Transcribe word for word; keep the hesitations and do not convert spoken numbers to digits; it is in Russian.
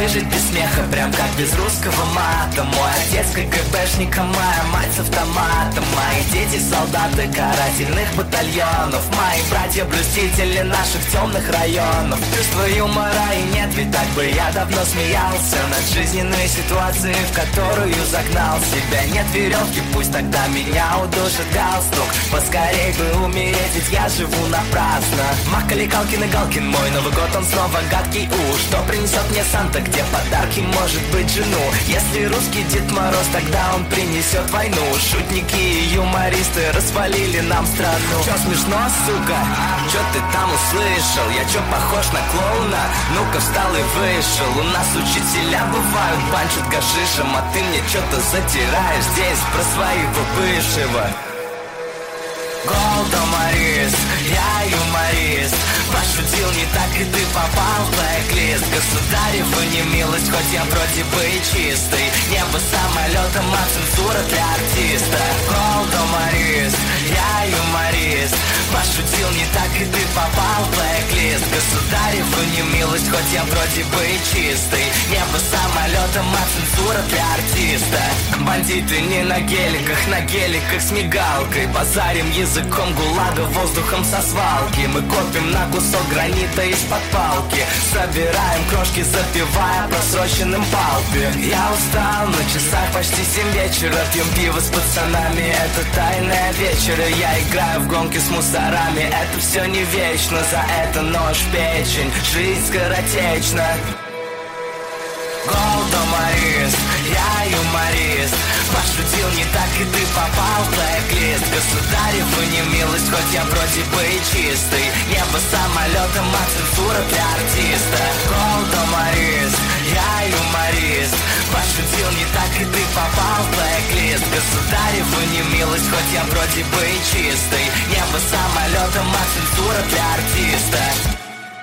жить без смеха, прям как без русского мата. Мой отец КГБшника, моя мать с автоматом. Мои дети солдаты карательных батальонов. Мои братья блюстители наших темных районов. Чувство юмора и нет, ведь так бы я давно смеялся над жизненной ситуацией, в которую загнал себя. Нет веревки, пусть тогда меня удушит галстук. Поскорей бы умереть, ведь я живу напрасно. Макали, Калкин и Галкин, мой Новый год, он снова гадкий. У, что принесет мне Санта, где подарки, может быть, жену? Если русский Дед Мороз, тогда он принесет войну. Шутники и юмористы распалили нам страну. Чё смешно, сука? Чё ты там услышал? Я чё похож на клоуна? Ну-ка встал и вышел. У нас учителя бывают, банчат гашишем, а ты мне чё-то затираешь здесь про своего бывшего. Голдоморис, я юморист. Пошутил не так, и ты попал в блэк-лист. Государеву не милость, хоть я вроде бы и чистый. Небо самолетом, а цензура для артиста. Голдоморис, я юморист. Пошутил не так, и ты попал в блэк-лист. Государеву не милость, хоть я вроде бы и чистый. Небо самолетом, а цензура для артиста. Бандиты не на геликах, на геликах с мигалкой. Базарим языком гулага, воздухом со свалки. Мы копим на кусок гранита из-под палки. Собираем крошки, запивая просроченным палпе. Я устал, на часах почти семь вечера. Пьем пиво с пацанами, это тайная вечера. Я играю в гонки с мусорами, это все не вечно. За это нож в печень, жизнь скоротечна. Голдоморис, я юморист. Пошутил не так, и ты попал в блэк-лист. Государеву не милость, хоть я вроде бы и чистый. Небо самолетом, а цензура для артиста. Голдоморис, я юморист. Пошутил не так, и ты попал в блэк-лист. Государеву не милость, хоть я вроде бы и чистый. Небо самолетом, а цензура для артиста.